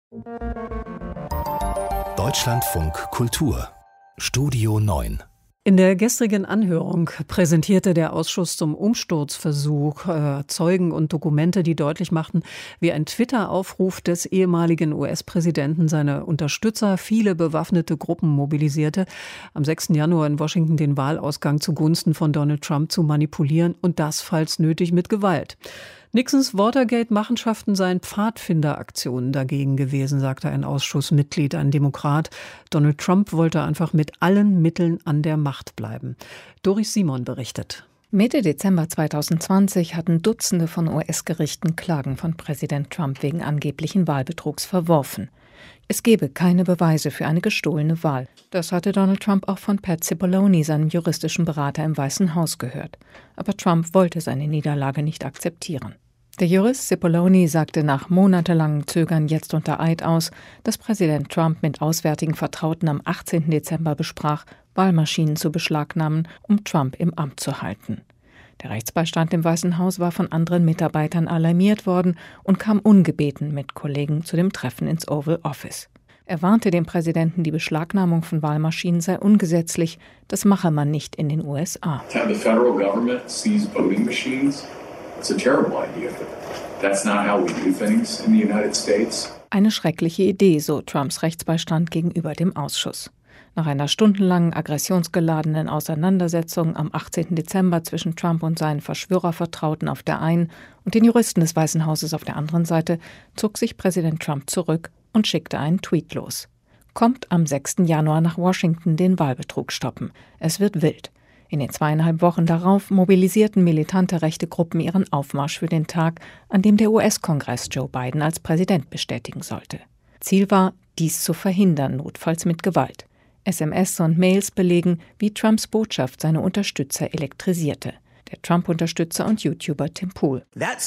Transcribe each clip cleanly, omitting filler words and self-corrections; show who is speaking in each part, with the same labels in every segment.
Speaker 1: Deutschlandfunk Kultur Studio 9.
Speaker 2: In der gestrigen Anhörung präsentierte der Ausschuss zum Umsturzversuch Zeugen und Dokumente, die deutlich machten, wie ein Twitter-Aufruf des ehemaligen US-Präsidenten seine Unterstützer, viele bewaffnete Gruppen mobilisierte, am 6. Januar in Washington den Wahlausgang zugunsten von Donald Trump zu manipulieren und das, falls nötig, mit Gewalt. Nixons Watergate-Machenschaften seien Pfadfinderaktionen dagegen gewesen, sagte ein Ausschussmitglied, ein Demokrat. Donald Trump wollte einfach mit allen Mitteln an der Macht bleiben. Doris Simon berichtet.
Speaker 3: Mitte Dezember 2020 hatten Dutzende von US-Gerichten Klagen von Präsident Trump wegen angeblichen Wahlbetrugs verworfen. Es gebe keine Beweise für eine gestohlene Wahl. Das hatte Donald Trump auch von Pat Cipollone, seinem juristischen Berater im Weißen Haus, gehört. Aber Trump wollte seine Niederlage nicht akzeptieren. Der Jurist Cipollone sagte nach monatelangem Zögern jetzt unter Eid aus, dass Präsident Trump mit auswärtigen Vertrauten am 18. Dezember besprach, Wahlmaschinen zu beschlagnahmen, um Trump im Amt zu halten. Der Rechtsbeistand im Weißen Haus war von anderen Mitarbeitern alarmiert worden und kam ungebeten mit Kollegen zu dem Treffen ins Oval Office. Er warnte den Präsidenten, die Beschlagnahmung von Wahlmaschinen sei ungesetzlich, das mache man nicht in den USA.
Speaker 4: The federal government seize voting machines. It's a terrible idea. That's not how we do things in the United States.
Speaker 3: Eine schreckliche Idee, so Trumps Rechtsbeistand gegenüber dem Ausschuss. Nach einer stundenlangen aggressionsgeladenen Auseinandersetzung am 18. Dezember zwischen Trump und seinen Verschwörervertrauten auf der einen und den Juristen des Weißen Hauses auf der anderen Seite zog sich Präsident Trump zurück und schickte einen Tweet los. Kommt am 6. Januar nach Washington den Wahlbetrug stoppen. Es wird wild. In den 2,5 Wochen darauf mobilisierten militante rechte Gruppen ihren Aufmarsch für den Tag, an dem der US-Kongress Joe Biden als Präsident bestätigen sollte. Ziel war, dies zu verhindern, notfalls mit Gewalt. SMS und Mails belegen, wie Trumps Botschaft seine Unterstützer elektrisierte. Der Trump-Unterstützer und YouTuber Tim Pool.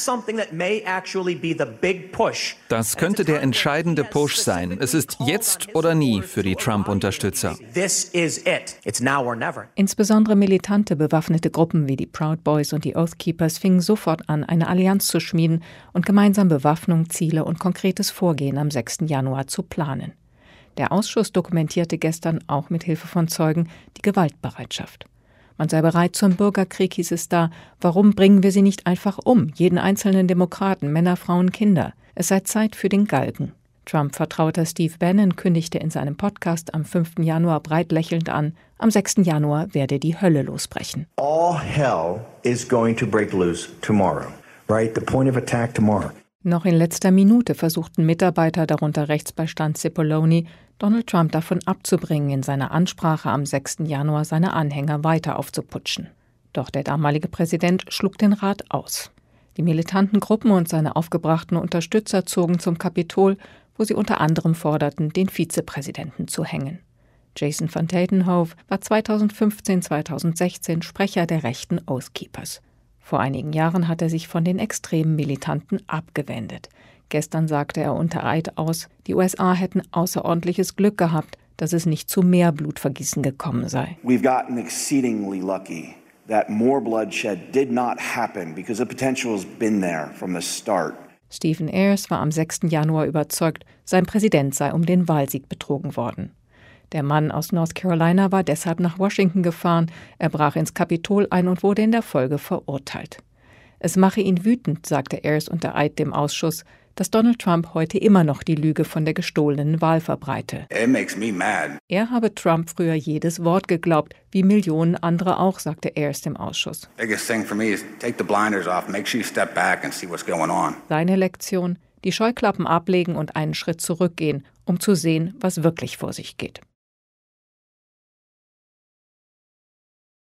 Speaker 5: Das könnte der entscheidende Push sein. Es ist jetzt oder nie für die Trump-Unterstützer.
Speaker 3: Insbesondere militante bewaffnete Gruppen wie die Proud Boys und die Oath Keepers fingen sofort an, eine Allianz zu schmieden und gemeinsam Bewaffnung, Ziele und konkretes Vorgehen am 6. Januar zu planen. Der Ausschuss dokumentierte gestern auch mit Hilfe von Zeugen die Gewaltbereitschaft. Man sei bereit zum Bürgerkrieg, hieß es da. Warum bringen wir sie nicht einfach um? Jeden einzelnen Demokraten, Männer, Frauen, Kinder. Es sei Zeit für den Galgen. Trump-Vertrauter Steve Bannon kündigte in seinem Podcast am 5. Januar breit lächelnd an, am 6. Januar werde die Hölle losbrechen.
Speaker 6: All hell is going to break loose tomorrow. Right? The point of attack tomorrow.
Speaker 3: Noch in letzter Minute versuchten Mitarbeiter, darunter Rechtsbeistand Cipollone, Donald Trump davon abzubringen, in seiner Ansprache am 6. Januar seine Anhänger weiter aufzuputschen. Doch der damalige Präsident schlug den Rat aus. Die militanten Gruppen und seine aufgebrachten Unterstützer zogen zum Kapitol, wo sie unter anderem forderten, den Vizepräsidenten zu hängen. Jason van Tatenhove war 2015/2016 Sprecher der rechten Oath Keepers. Vor einigen Jahren hat er sich von den extremen Militanten abgewendet. Gestern sagte er unter Eid aus, die USA hätten außerordentliches Glück gehabt, dass es nicht zu mehr Blutvergießen gekommen sei.
Speaker 6: We've gotten exceedingly lucky that more bloodshed did not happen because the potential has been there from the start.
Speaker 3: Stephen Ayers war am 6. Januar überzeugt, sein Präsident sei um den Wahlsieg betrogen worden. Der Mann aus North Carolina war deshalb nach Washington gefahren, er brach ins Kapitol ein und wurde in der Folge verurteilt. Es mache ihn wütend, sagte Ayers unter Eid dem Ausschuss, dass Donald Trump heute immer noch die Lüge von der gestohlenen Wahl verbreite.
Speaker 6: It makes me mad.
Speaker 3: Er habe Trump früher jedes Wort geglaubt, wie Millionen andere auch, sagte Ayers dem Ausschuss.
Speaker 6: Biggest thing for me is take the blinders off, make sure you step back and see what's going on.
Speaker 3: Seine Lektion: die Scheuklappen ablegen und einen Schritt zurückgehen, um zu sehen, was wirklich vor sich geht.